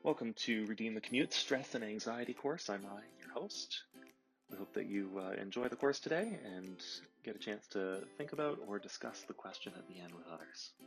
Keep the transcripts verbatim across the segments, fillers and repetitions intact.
Welcome to Redeem the Commute Stress and Anxiety course. I'm Ryan, your host. We hope that you uh, enjoy the course today and get a chance to think about or discuss the question at the end with others.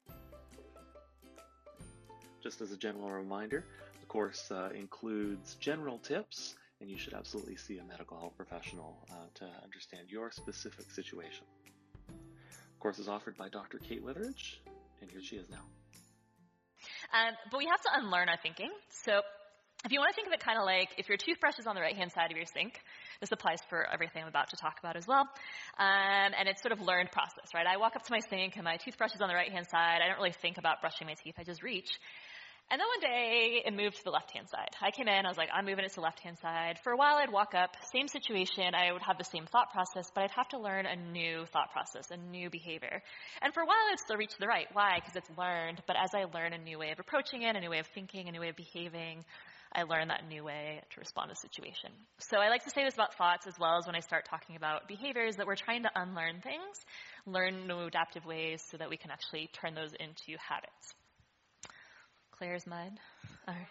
Just as a general reminder, the course uh, includes general tips, and you should absolutely see a medical health professional uh, to understand your specific situation. The course is offered by Doctor Kate Witheridge, and here she is now. Um, but we have to unlearn our thinking. So if you want to think of it kind of like if your toothbrush is on the right-hand side of your sink, this applies for everything I'm about to talk about as well. Um, and it's sort of learned process, right? I walk up to my sink and my toothbrush is on the right-hand side. I don't really think about brushing my teeth. I just reach. And then one day, it moved to the left-hand side. I came in, I was like, I'm moving it to the left-hand side. For a while, I'd walk up, same situation, I would have the same thought process, but I'd have to learn a new thought process, a new behavior. And for a while, I'd still reach to the right. Why? Because it's learned. But as I learn a new way of approaching it, a new way of thinking, a new way of behaving, I learn that new way to respond to a situation. So I like to say this about thoughts as well as when I start talking about behaviors, that we're trying to unlearn things, learn new adaptive ways so that we can actually turn those into habits. Clear as mud? All right.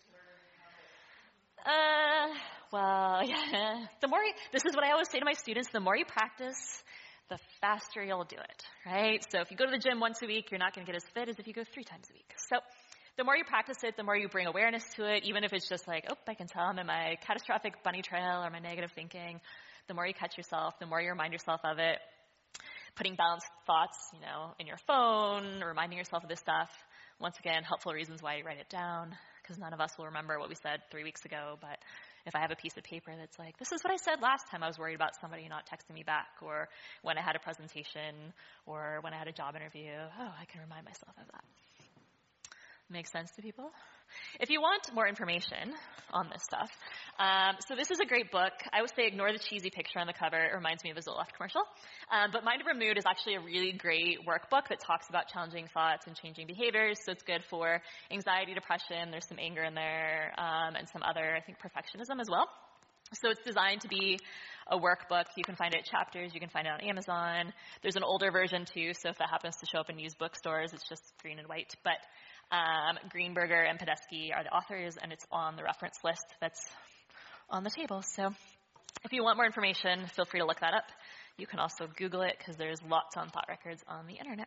Uh, well, yeah. The more you, this is what I always say to my students, the more you practice, the faster you'll do it, right? So if you go to the gym once a week, you're not going to get as fit as if you go three times a week. So the more you practice it, the more you bring awareness to it, even if it's just like, oh, I can tell I'm in my catastrophic bunny trail or my negative thinking. The more you catch yourself, the more you remind yourself of it. Putting balanced thoughts, you know, in your phone, reminding yourself of this stuff. Once again, helpful reasons why you write it down, because none of us will remember what we said three weeks ago. But if I have a piece of paper that's like, this is what I said last time I was worried about somebody not texting me back, or when I had a presentation, or when I had a job interview, oh, I can remind myself of that. Makes sense to people? If you want more information on this stuff, um, so this is a great book. I would say ignore the cheesy picture on the cover. It reminds me of a Zoloft commercial. Um, but Mind Over Mood is actually a really great workbook that talks about challenging thoughts and changing behaviors. So it's good for anxiety, depression. There's some anger in there, um, and some other, I think, perfectionism as well. So it's designed to be a workbook. You can find it at Chapters. You can find it on Amazon. There's an older version, too, so if that happens to show up in used bookstores, it's just green and white. But um, Greenberger and Podesky are the authors, and it's on the reference list that's on the table. So if you want more information, feel free to look that up. You can also Google it, because there's lots on thought records on the internet.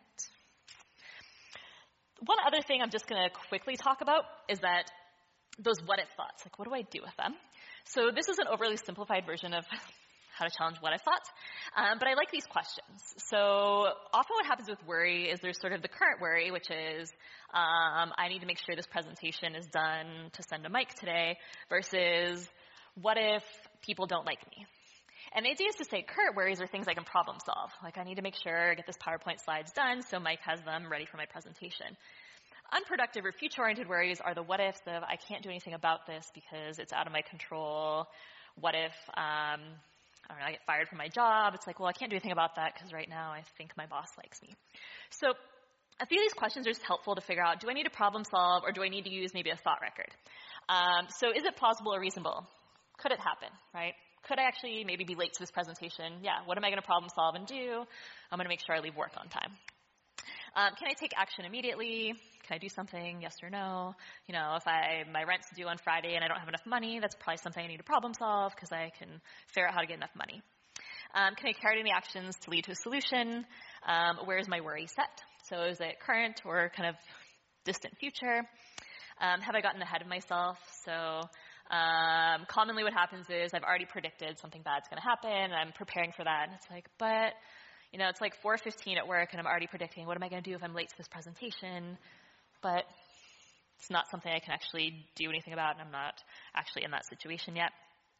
One other thing I'm just going to quickly talk about is that those what-if thoughts, like what do I do with them? So this is an overly simplified version of how to challenge what-if thoughts, um, but I like these questions. So often what happens with worry is there's sort of the current worry, which is um, I need to make sure this presentation is done to send to Mike today, versus what if people don't like me? And the idea is to say current worries are things I can problem solve. Like I need to make sure I get this PowerPoint slides done so Mike has them ready for my presentation. Unproductive or future-oriented worries are the what-ifs of I can't do anything about this because it's out of my control. What if um, I don't know, I get fired from my job? It's like, well, I can't do anything about that because right now I think my boss likes me. So a few of these questions are just helpful to figure out, do I need to problem solve or do I need to use maybe a thought record? Um, so is it plausible or reasonable? Could it happen, right? Could I actually maybe be late to this presentation? Yeah, what am I going to problem solve and do? I'm going to make sure I leave work on time. Um, can I take action immediately? Can I do something? Yes or no? You know, if I my rent's due on Friday and I don't have enough money, that's probably something I need to problem solve because I can figure out how to get enough money. Um, can I carry out any actions to lead to a solution? Um, where is my worry set? So is it current or kind of distant future? Um, have I gotten ahead of myself? So um, commonly what happens is I've already predicted something bad's going to happen, and I'm preparing for that, and it's like, but you know, it's like four fifteen at work, and I'm already predicting, what am I going to do if I'm late to this presentation? But it's not something I can actually do anything about, and I'm not actually in that situation yet.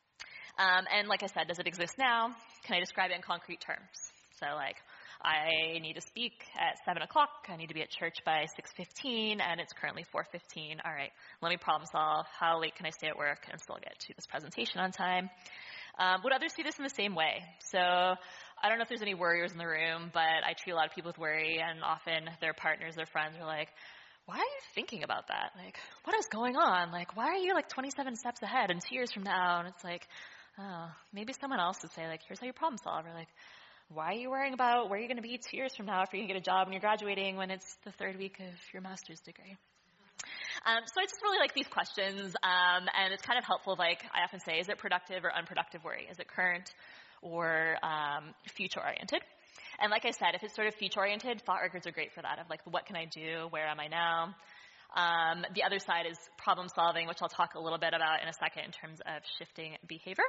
Um, and like I said, does it exist now? Can I describe it in concrete terms? So like, I need to speak at seven o'clock. I need to be at church by six fifteen, and it's currently four fifteen. All right, let me problem solve. How late can I stay at work and still get to this presentation on time? Um, would others see this in the same way? So I don't know if there's any worriers in the room, but I treat a lot of people with worry, and often their partners, their friends are like, why are you thinking about that? Like, what is going on? Like, why are you like twenty-seven steps ahead and two years from now? And it's like, oh, maybe someone else would say like, here's how you problem solve. Or like, why are you worrying about where you're going to be two years from now after you get a job and you're graduating when it's the third week of your master's degree? Um, so I just really like these questions, um, and it's kind of helpful. Like I often say, is it productive or unproductive worry? Is it current or um, future-oriented? And like I said, if it's sort of future-oriented, thought records are great for that, of like, what can I do? Where am I now? Um, the other side is problem solving, which I'll talk a little bit about in a second in terms of shifting behavior.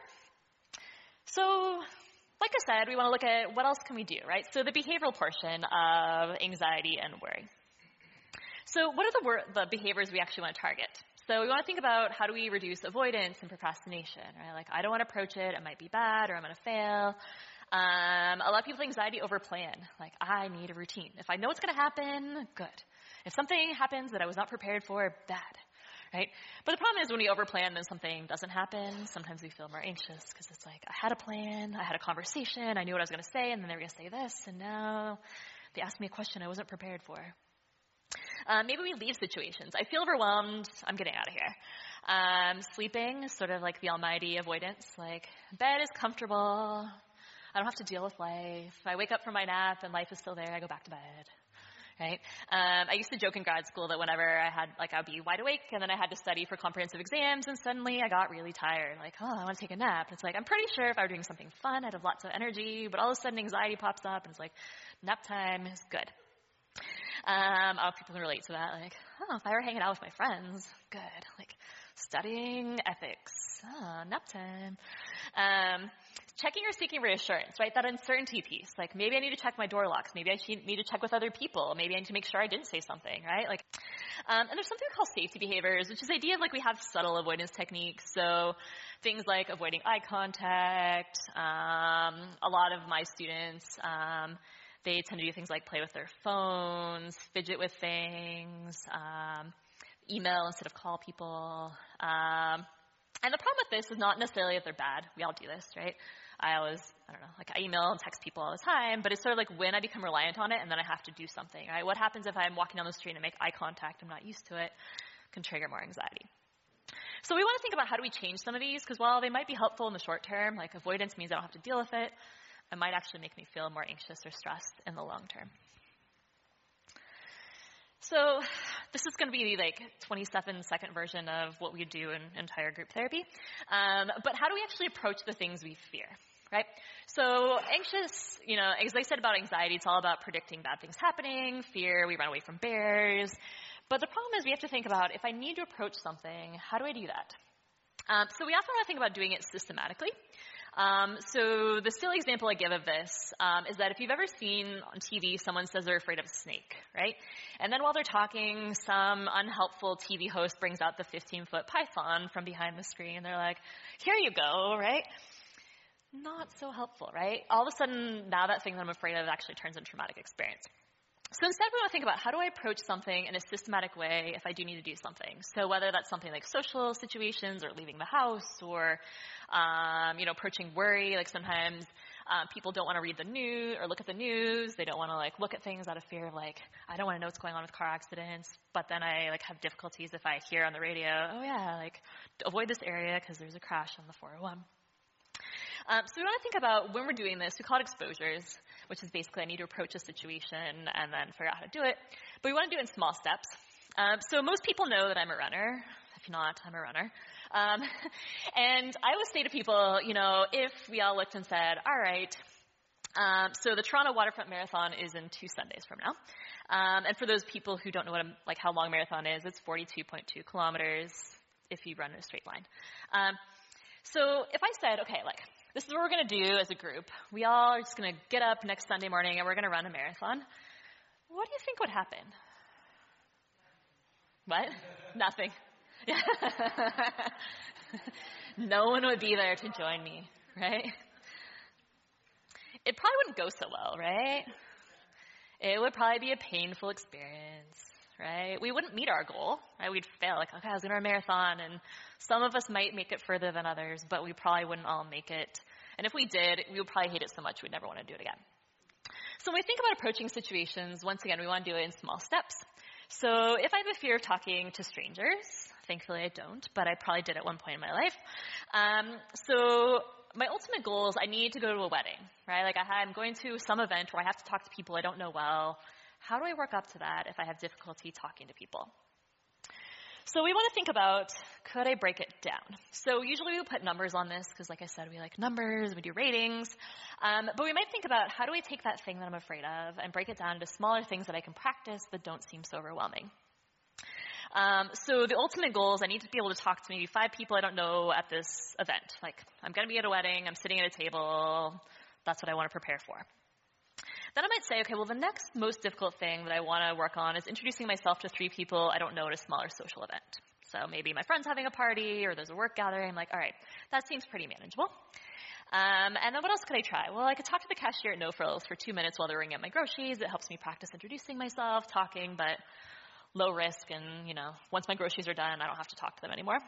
So, like I said, we want to look at what else can we do, right? So the behavioral portion of anxiety and worry. So what are the, wor- the behaviors we actually want to target? So we want to think about how do we reduce avoidance and procrastination, right? Like, I don't want to approach it, it might be bad, or I'm going to fail. Um, a lot of people with anxiety overplan. Like, I need a routine. If I know what's going to happen, good. If something happens that I was not prepared for, bad, right? But the problem is when we overplan, then something doesn't happen. Sometimes we feel more anxious because it's like, I had a plan, I had a conversation, I knew what I was going to say, and then they were going to say this, and now they asked me a question I wasn't prepared for. Uh, maybe we leave situations. I feel overwhelmed, I'm getting out of here. Um, sleeping is sort of like the almighty avoidance. Like, bed is comfortable, I don't have to deal with life. I wake up from my nap and life is still there, I go back to bed. Right? Um, I used to joke in grad school that whenever I had, like, I'd be wide awake and then I had to study for comprehensive exams and suddenly I got really tired. Like, oh, I want to take a nap. And it's like, I'm pretty sure if I were doing something fun, I'd have lots of energy, but all of a sudden anxiety pops up and it's like, nap time is good. Um, a lot of people can relate to that. Like, oh, if I were hanging out with my friends, good. Like, studying ethics, oh, nap time. Um, checking or seeking reassurance, right? That uncertainty piece. Like, maybe I need to check my door locks. Maybe I need to check with other people. Maybe I need to make sure I didn't say something, right? Like, um, and there's something called safety behaviors, which is the idea of, like, we have subtle avoidance techniques. So things like avoiding eye contact. Um, a lot of my students, um, they tend to do things like play with their phones, fidget with things, um, email instead of call people. Um, and the problem with this is not necessarily that they're bad. We all do this, right? I always, I don't know, like I email and text people all the time, but it's sort of like when I become reliant on it and then I have to do something, right? What happens if I'm walking down the street and make eye contact? I'm not used to it. Can trigger more anxiety. So we want to think about how do we change some of these, because while they might be helpful in the short term, like avoidance means I don't have to deal with it, it might actually make me feel more anxious or stressed in the long term. So this is going to be the like twenty-seven second version of what we do in entire group therapy. Um, but how do we actually approach the things we fear, right? So anxious, you know, as I said about anxiety, it's all about predicting bad things happening. Fear, we run away from bears. But the problem is we have to think about, if I need to approach something, how do I do that? Um, so we often want to think about doing it systematically. Um, so the silly example I give of this um, is that if you've ever seen on T V someone says they're afraid of a snake, right? And then while they're talking, some unhelpful T V host brings out the fifteen-foot python from behind the screen. They're like, here you go, right? Not so helpful, right? All of a sudden, now that thing that I'm afraid of actually turns into a traumatic experience. So instead, we want to think about how do I approach something in a systematic way if I do need to do something. So whether that's something like social situations or leaving the house or, um, you know, approaching worry. Like sometimes um, people don't want to read the news or look at the news. They don't want to like look at things out of fear of like, I don't want to know what's going on with car accidents. But then I like have difficulties if I hear on the radio, oh yeah, like avoid this area because there's a crash on the four oh one. Um, so we want to think about when we're doing this, we call it exposures, which is basically I need to approach a situation and then figure out how to do it. But we want to do it in small steps. Um, so most people know that I'm a runner. If not, I'm a runner. Um, and I always say to people, you know, if we all looked and said, all right, um, so the Toronto Waterfront Marathon is in two Sundays from now. Um, and for those people who don't know what a, like how long marathon is, it's forty-two point two kilometers if you run in a straight line. Um, so if I said, okay, like, this is what we're going to do as a group. We all are just going to get up next Sunday morning and we're going to run a marathon. What do you think would happen? What? Nothing. No one would be there to join me, right? It probably wouldn't go so well, right? It would probably be a painful experience, right? We wouldn't meet our goal, right? We'd fail. Like, okay, I was going to run a marathon, and some of us might make it further than others, but we probably wouldn't all make it. And if we did, we would probably hate it so much we'd never want to do it again. So when we think about approaching situations, once again, we want to do it in small steps. So if I have a fear of talking to strangers, thankfully I don't, but I probably did at one point in my life. Um, so my ultimate goal is I need to go to a wedding, right? Like I'm going to some event where I have to talk to people I don't know well. How do I work up to that if I have difficulty talking to people? So we want to think about, could I break it down? So usually we put numbers on this because, like I said, we like numbers, we do ratings. Um, but we might think about, how do I take that thing that I'm afraid of and break it down into smaller things that I can practice that don't seem so overwhelming? Um, so the ultimate goal is I need to be able to talk to maybe five people I don't know at this event. Like, I'm going to be at a wedding, I'm sitting at a table, that's what I want to prepare for. Then I might say, okay, well, the next most difficult thing that I want to work on is introducing myself to three people I don't know at a smaller social event. So maybe my friend's having a party or there's a work gathering. I'm like, all right, that seems pretty manageable. Um, and then what else could I try? Well, I could talk to the cashier at No Frills for two minutes while they're ringing up my groceries. It helps me practice introducing myself, talking, but low risk. And, you know, once my groceries are done, I don't have to talk to them anymore.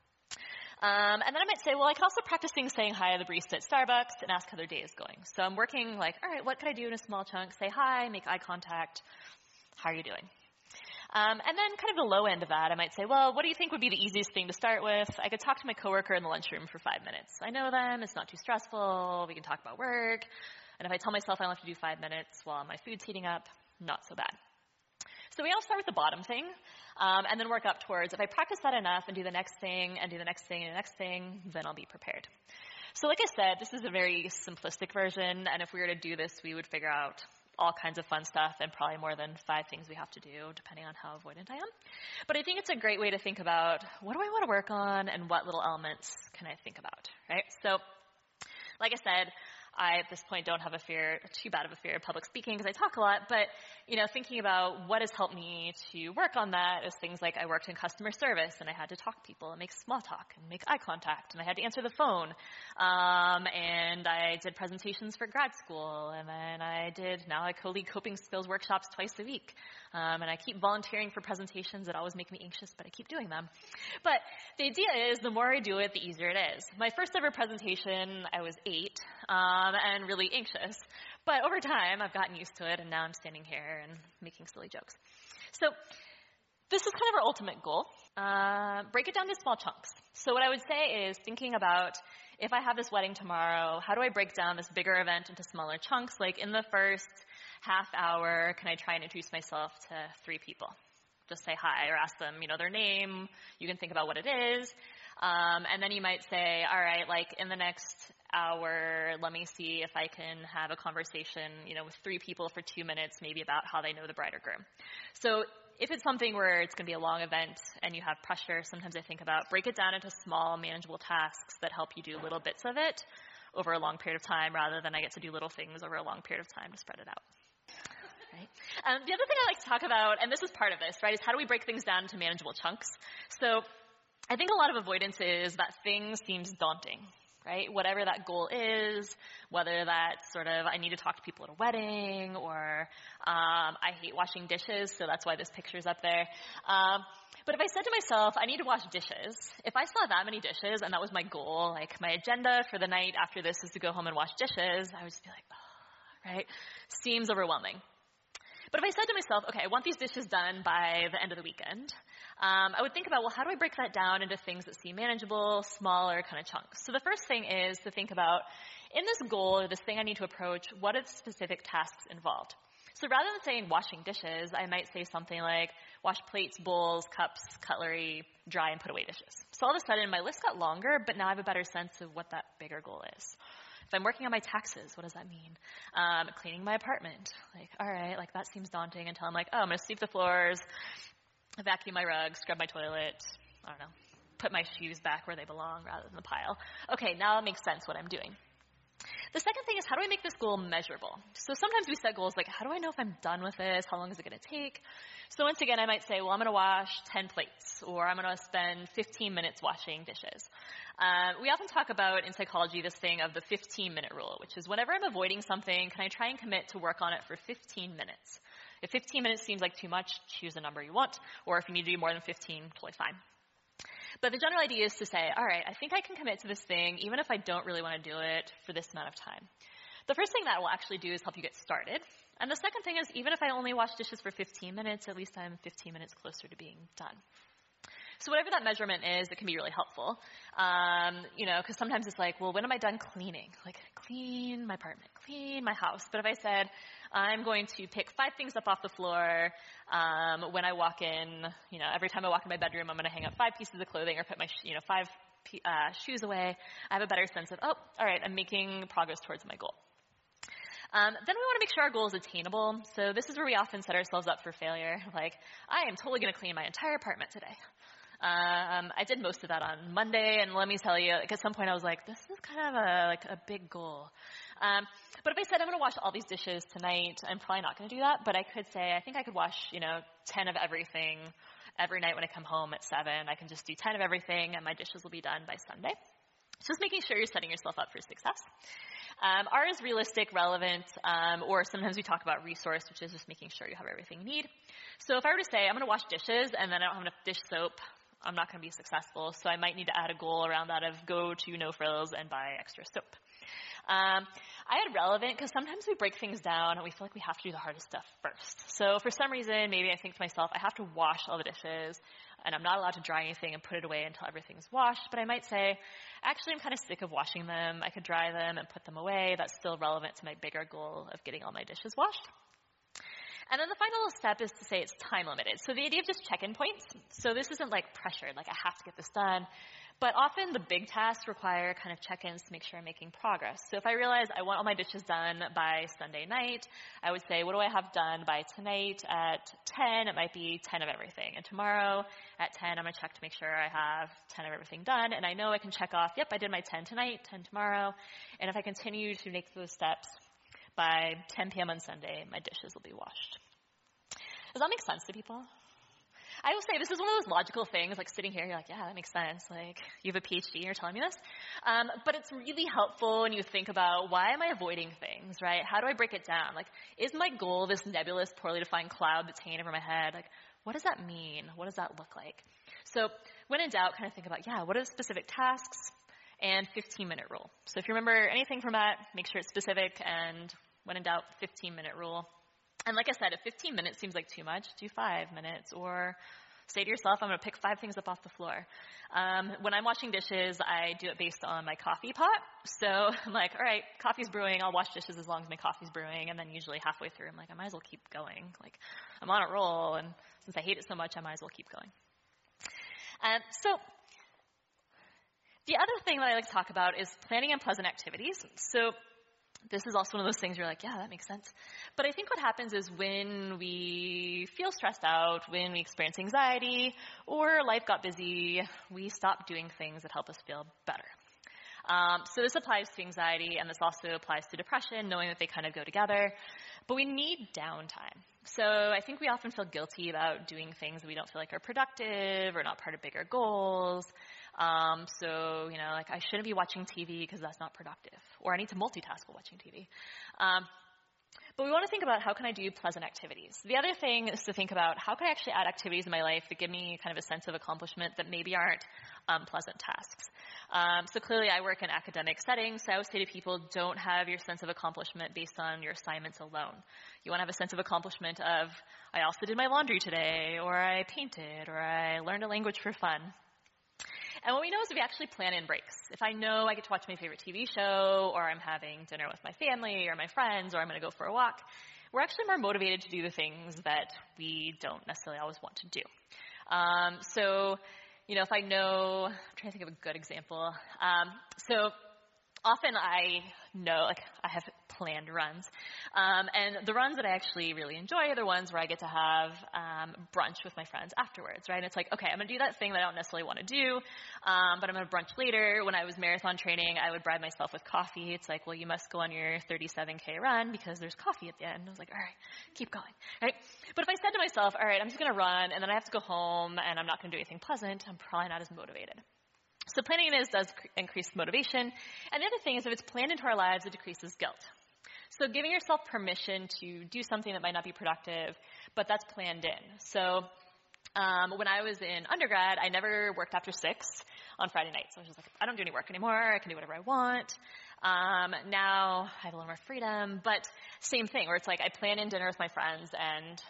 Um, and then I might say, well, I can also practice saying hi to the barista at Starbucks and ask how their day is going. So I'm working like, all right, what could I do in a small chunk? Say hi, make eye contact. How are you doing? Um, and then kind of the low end of that, I might say, well, what do you think would be the easiest thing to start with? I could talk to my coworker in the lunchroom for five minutes. I know them. It's not too stressful. We can talk about work. And if I tell myself I only have to do five minutes while my food's heating up, not so bad. So we all start with the bottom thing, um, and then work up towards, if I practice that enough and do the next thing and do the next thing and the next thing, then I'll be prepared. So like I said, this is a very simplistic version, and if we were to do this, we would figure out all kinds of fun stuff and probably more than five things we have to do, depending on how avoidant I am. But I think it's a great way to think about, what do I want to work on and what little elements can I think about, right? So like I said, I, at this point, don't have a fear, too bad of a fear of public speaking because I talk a lot, but, you know, thinking about what has helped me to work on that is things like I worked in customer service and I had to talk to people and make small talk and make eye contact and I had to answer the phone. Um, and I did presentations for grad school and then I did, now I co-lead coping skills workshops twice a week. Um, and I keep volunteering for presentations that always make me anxious, but I keep doing them. But the idea is the more I do it, the easier it is. My first ever presentation, I was eight. Um, Um, and really anxious. But over time, I've gotten used to it, and now I'm standing here and making silly jokes. So this is kind of our ultimate goal. Uh, break it down to small chunks. So what I would say is thinking about, if I have this wedding tomorrow, how do I break down this bigger event into smaller chunks? Like in the first half hour, can I try and introduce myself to three people? Just say hi or ask them, you know, their name. You can think about what it is. Um, and then you might say, all right, like in the next hour, let me see if I can have a conversation, you know, with three people for two minutes, maybe about how they know the bride or groom. So if it's something where it's going to be a long event and you have pressure, sometimes I think about break it down into small, manageable tasks that help you do little bits of it over a long period of time rather than I get to do little things over a long period of time to spread it out. Right? Um, the other thing I like to talk about, and this is part of this, right, is how do we break things down into manageable chunks? So I think a lot of avoidance is that thing seems daunting, right? Whatever that goal is, whether that's sort of I need to talk to people at a wedding or um, I hate washing dishes, so that's why this picture's up there. Um, but if I said to myself, I need to wash dishes, if I saw that many dishes and that was my goal, like my agenda for the night after this is to go home and wash dishes, I would just be like, oh, right? Seems overwhelming. But if I said to myself, okay, I want these dishes done by the end of the weekend, um, I would think about, well, how do I break that down into things that seem manageable, smaller kind of chunks? So the first thing is to think about, in this goal or this thing I need to approach, what are the specific tasks involved? So rather than saying washing dishes, I might say something like wash plates, bowls, cups, cutlery, dry and put away dishes. So all of a sudden my list got longer, but now I have a better sense of what that bigger goal is. If I'm working on my taxes, what does that mean? Um, cleaning my apartment. Like, all right, like that seems daunting until I'm like, oh, I'm going to sweep the floors, vacuum my rugs, scrub my toilet, I don't know, put my shoes back where they belong rather than the pile. Okay, now it makes sense what I'm doing. The second thing is, how do I make this goal measurable? So sometimes we set goals like, how do I know if I'm done with this? How long is it going to take? So once again, I might say, well, I'm going to wash ten plates, or I'm going to spend fifteen minutes washing dishes. Uh, we often talk about in psychology this thing of the fifteen-minute rule, which is whenever I'm avoiding something, can I try and commit to work on it for fifteen minutes? If fifteen minutes seems like too much, choose a number you want, or if you need to do more than fifteen, totally fine. But the general idea is to say, all right, I think I can commit to this thing even if I don't really want to do it for this amount of time. The first thing that will actually do is help you get started. And the second thing is, even if I only wash dishes for fifteen minutes, at least I'm fifteen minutes closer to being done. So whatever that measurement is, it can be really helpful. Um, you know, because sometimes it's like, well, when am I done cleaning? Like, clean my apartment, clean my house. But if I said, I'm going to pick five things up off the floor. Um, when I walk in, you know, every time I walk in my bedroom, I'm going to hang up five pieces of clothing or put my, you know, five uh, shoes away. I have a better sense of, oh, all right, I'm making progress towards my goal. Um, then we want to make sure our goal is attainable. So this is where we often set ourselves up for failure. Like, I am totally going to clean my entire apartment today. Um, I did most of that on Monday, and let me tell you, like, at some point I was like, this is kind of a, like, a big goal. Um, but if I said I'm going to wash all these dishes tonight, I'm probably not going to do that, but I could say, I think I could wash, you know, ten of everything every night when I come home at seven. I can just do ten of everything, and my dishes will be done by Sunday. So just making sure you're setting yourself up for success. Um, R is realistic, relevant, um, or sometimes we talk about resource, which is just making sure you have everything you need. So if I were to say, I'm going to wash dishes, and then I don't have enough dish soap, I'm not going to be successful, so I might need to add a goal around that of go to No Frills and buy extra soap. Um, I had relevant because sometimes we break things down and we feel like we have to do the hardest stuff first. So for some reason, maybe I think to myself, I have to wash all the dishes, and I'm not allowed to dry anything and put it away until everything's washed. But I might say, actually, I'm kind of sick of washing them. I could dry them and put them away. That's still relevant to my bigger goal of getting all my dishes washed. And then the final step is to say it's time limited. So the idea of just check-in points. So this isn't like pressured, like I have to get this done. But often the big tasks require kind of check-ins to make sure I'm making progress. So if I realize I want all my dishes done by Sunday night, I would say, what do I have done by tonight at ten? It might be ten of everything. And tomorrow at ten, I'm going to check to make sure I have ten of everything done. And I know I can check off, yep, I did my ten tonight, ten tomorrow. And if I continue to make those steps, by ten p.m. on Sunday, my dishes will be washed. Does that make sense to people? I will say this is one of those logical things, like sitting here, you're like, yeah, that makes sense. Like, you have a P H D and you're telling me this. Um, but it's really helpful when you think about, why am I avoiding things, right? How do I break it down? Like, is my goal this nebulous, poorly defined cloud that's hanging over my head? Like, what does that mean? What does that look like? So when in doubt, kind of think about, yeah, what are the specific tasks? And fifteen-minute rule. So if you remember anything from that, make sure it's specific, and when in doubt, fifteen-minute rule. And like I said, if fifteen minutes seems like too much, do five minutes, or say to yourself, I'm going to pick five things up off the floor. Um, when I'm washing dishes, I do it based on my coffee pot. So I'm like, all right, coffee's brewing, I'll wash dishes as long as my coffee's brewing, and then usually halfway through, I'm like, I might as well keep going. Like, I'm on a roll, and since I hate it so much, I might as well keep going. Um, so the other thing that I like to talk about is planning unpleasant activities. So this is also one of those things you're like, yeah, that makes sense. But I think what happens is when we feel stressed out, when we experience anxiety, or life got busy, we stop doing things that help us feel better. Um, so this applies to anxiety, and this also applies to depression, knowing that they kind of go together. But we need downtime. So I think we often feel guilty about doing things that we don't feel like are productive or not part of bigger goals. Um, so, you know, like I shouldn't be watching T V because that's not productive. Or I need to multitask while watching T V. Um, but we want to think about, how can I do pleasant activities? The other thing is to think about, how can I actually add activities in my life that give me kind of a sense of accomplishment that maybe aren't unpleasant tasks. Um, so clearly I work in academic settings, so I would say to people, don't have your sense of accomplishment based on your assignments alone. You want to have a sense of accomplishment of, I also did my laundry today, or I painted, or I learned a language for fun. And what we know is we actually plan in breaks. If I know I get to watch my favorite T V show, or I'm having dinner with my family or my friends, or I'm going to go for a walk, we're actually more motivated to do the things that we don't necessarily always want to do. Um, so, you know, if I know, I'm trying to think of a good example. Um, so often I know, like, I have planned runs. Um, and the runs that I actually really enjoy are the ones where I get to have um, brunch with my friends afterwards, right? And it's like, okay, I'm going to do that thing that I don't necessarily want to do, um, but I'm going to brunch later. When I was marathon training, I would bribe myself with coffee. It's like, well, you must go on your thirty-seven K run because there's coffee at the end. I was like, all right, keep going, right? But if I said to myself, all right, I'm just going to run, and then I have to go home, and I'm not going to do anything pleasant, I'm probably not as motivated. So planning it is, does cr- increase motivation. And the other thing is, if it's planned into our lives, it decreases guilt. So giving yourself permission to do something that might not be productive, but that's planned in. So um, when I was in undergrad, I never worked after six on Friday nights. So I was just like, I don't do any work anymore. I can do whatever I want. Um, now I have a little more freedom, but same thing, where it's like I plan in dinner with my friends, and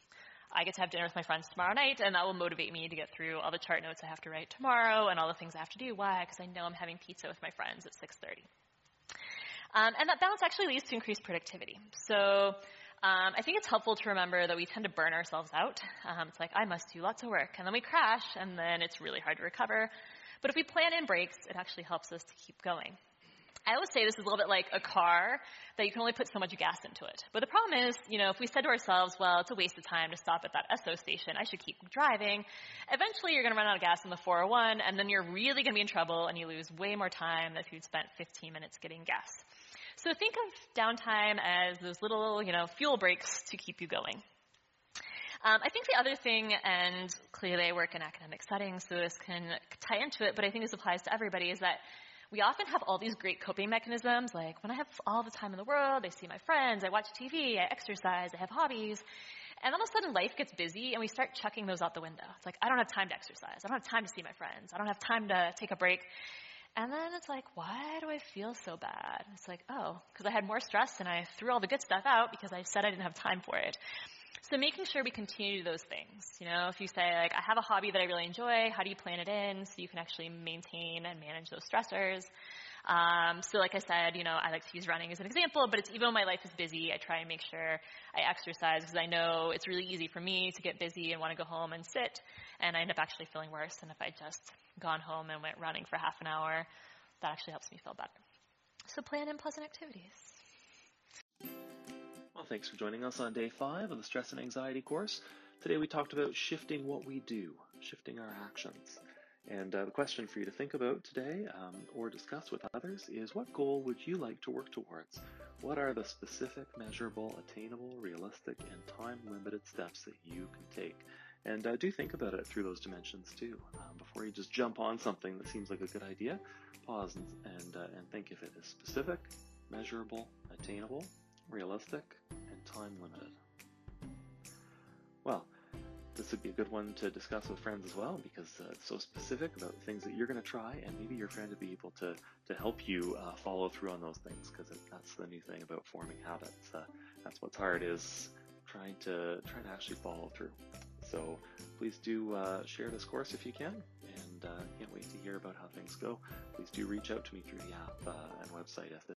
I get to have dinner with my friends tomorrow night, and that will motivate me to get through all the chart notes I have to write tomorrow and all the things I have to do. Why? Because I know I'm having pizza with my friends at six thirty. Um, and that balance actually leads to increased productivity. So Um, I think it's helpful to remember that we tend to burn ourselves out. Um, it's like, I must do lots of work, and then we crash, and then it's really hard to recover. But if we plan in breaks, it actually helps us to keep going. I always say this is a little bit like a car, that you can only put so much gas into it. But the problem is, you know, if we said to ourselves, well, it's a waste of time to stop at that Esso station, I should keep driving, eventually you're going to run out of gas in the four oh one, and then you're really going to be in trouble, and you lose way more time than if you'd spent fifteen minutes getting gas. So think of downtime as those little, you know, fuel breaks to keep you going. Um, I think the other thing, and clearly I work in academic settings, so this can tie into it, but I think this applies to everybody, is that we often have all these great coping mechanisms, like when I have all the time in the world, I see my friends, I watch T V, I exercise, I have hobbies, and all of a sudden life gets busy and we start chucking those out the window. It's like, I don't have time to exercise, I don't have time to see my friends, I don't have time to take a break. And then it's like, why do I feel so bad? It's like, oh, because I had more stress and I threw all the good stuff out because I said I didn't have time for it. So making sure we continue to do those things. You know, if you say, like, I have a hobby that I really enjoy, how do you plan it in so you can actually maintain and manage those stressors? Um, so like I said, you know, I like to use running as an example, but it's even when my life is busy, I try and make sure I exercise because I know it's really easy for me to get busy and want to go home and sit, and I end up actually feeling worse than if I just gone home and went running for half an hour. That actually helps me feel better. So plan in pleasant activities. Well, thanks for joining us on day five of the Stress and Anxiety course. Today we talked about shifting what we do, shifting our actions. And uh, the question for you to think about today um, or discuss with others is, what goal would you like to work towards? What are the specific, measurable, attainable, realistic, and time-limited steps that you can take? And uh, do think about it through those dimensions too. Um, before you just jump on something that seems like a good idea, pause and, and, uh, and think if it is specific, measurable, attainable, realistic, and time-limited. Well, this would be a good one to discuss with friends as well, because uh, it's so specific about things that you're going to try, and maybe your friend would be able to, to help you uh, follow through on those things, because that's the new thing about forming habits. Uh, that's what's hard, is trying to trying to actually follow through. So please do uh, share this course if you can, and uh, can't wait to hear about how things go. Please do reach out to me through the app uh, and website if